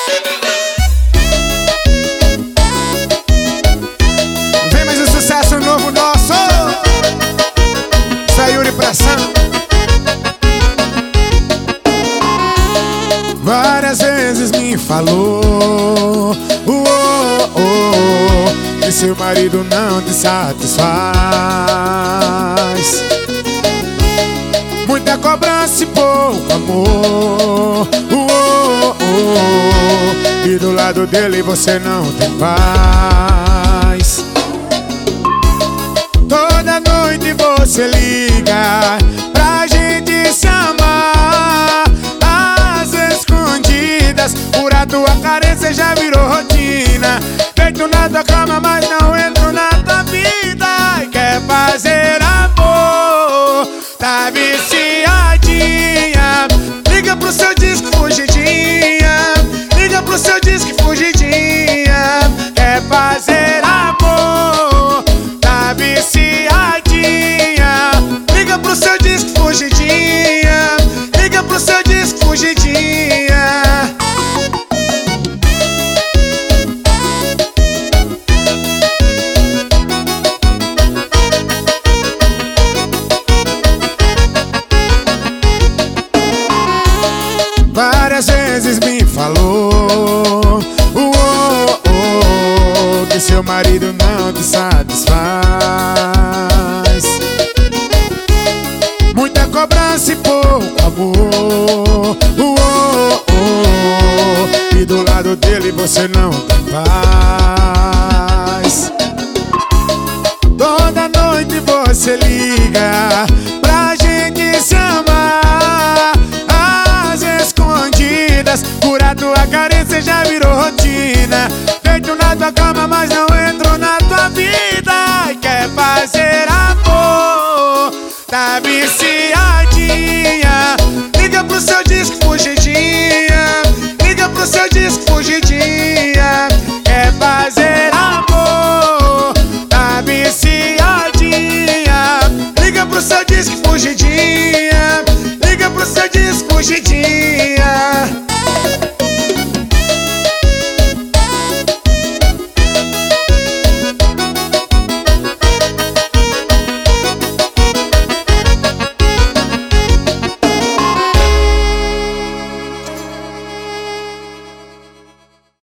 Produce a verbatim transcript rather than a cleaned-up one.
Vem mais um sucesso novo nosso. Sayuri Pressão. Várias vezes me falou oh, oh, oh, que seu marido não te satisfaz. Muita cobrança e pouco amor oh, oh, oh, e do lado dele você não tem paz. Toda noite você liga pra gente se amar, às escondidas, por a tua carência já virou rotina. Deito na tua cama, mas não entro na tua vida. E quer fazer amor, tá viciadinha. Liga pro seu disco fugidinha, liga pro seu disco fugidinha. Quer fazer amor, tá viciadinha. Liga pro seu disco fugidinha, liga pro seu disco fugidinha. Várias vezes me falou oh, oh, oh, que seu marido não te satisfaz. Muita cobrança e pouco amor oh, oh, oh, e do lado dele você não tem paz. Toda noite você liga pra gente se amar, às escondidas, por a tua carência já virou rotina. Deito na tua cama, mas não entro na tua vida. E quer fazer amor, tá viciado.